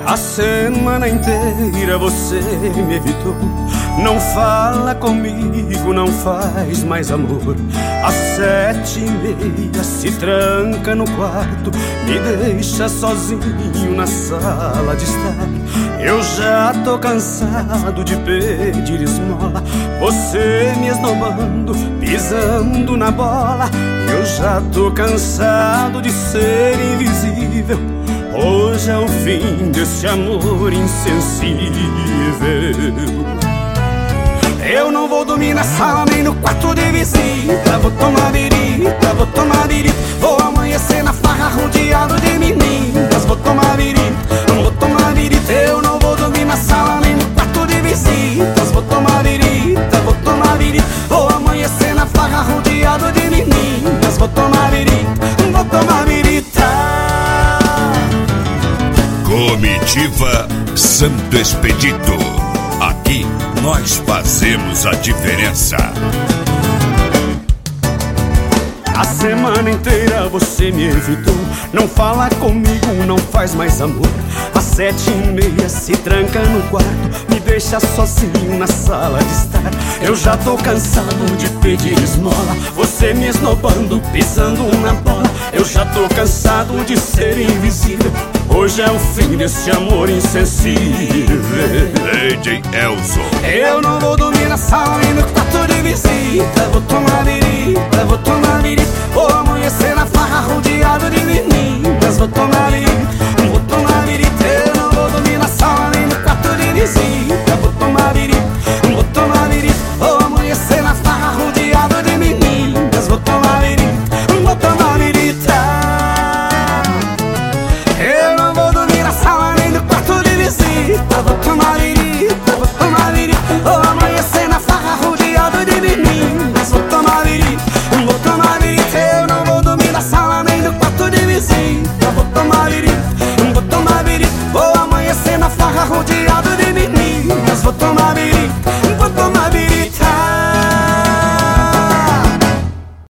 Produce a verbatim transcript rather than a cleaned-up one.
A semana inteira você me evitou. Não fala comigo, não faz mais amor. Às sete e meia se tranca no quarto, me deixa sozinho na sala de estar. Eu já tô cansado de pedir esmola, você me esnobando, pisando na bola. Eu já tô cansado de ser invisível. Hoje é o fim desse amor insensível. Eu não vou dormir na sala nem no quarto de visita. Vou tomar birita, vou tomar birita. Vou amanhecer na farra rodeado de meninas. Vou tomar birita, vou tomar birita. Eu não vou dormir na sala nem no quarto de visitas. Vou tomar birita, vou tomar birita. Vou amanhecer na farra rodeado de meninas. Vou tomar birita, vou tomar birita. Comitiva Santo Expedito. Aqui nós fazemos a diferença. A semana inteira você me evitou. Não fala comigo, não faz mais amor. Às sete e meia se tranca no quarto, me deixa sozinho na sala de estar. Eu já tô cansado de pedir esmola, você me esnobando, pisando na bola. Eu já tô cansado de ser invisível. Hoje é o fim desse amor insensível. D J Elson. Eu não vou dormir na sala nem no quarto de visita. Vou tomar birita, vou tomar birita. Vou amanhecer na farra rodeado de meninas. Vou tomar birita, vou tomar birita. Eu não vou dormir na sala nem no quarto de visita. Vou tomar birita, vou tomar birita. Vou amanhecer na farra rodeado de meninas. Vou tomar birita, vou tomar birita. Eu não vou dormir na sala nem no quarto de visita. Vou tomar birita, vou tomar birita. Vou amanhecer na farra rodeado de meninas. Vou tomar birita, vou tomar birita. Eu não vou dormir na sala nem no quarto de visita. Vou tomar birita, vou tomar birita. Vou amanhecer na farra rodeado de meninas. Vou tomar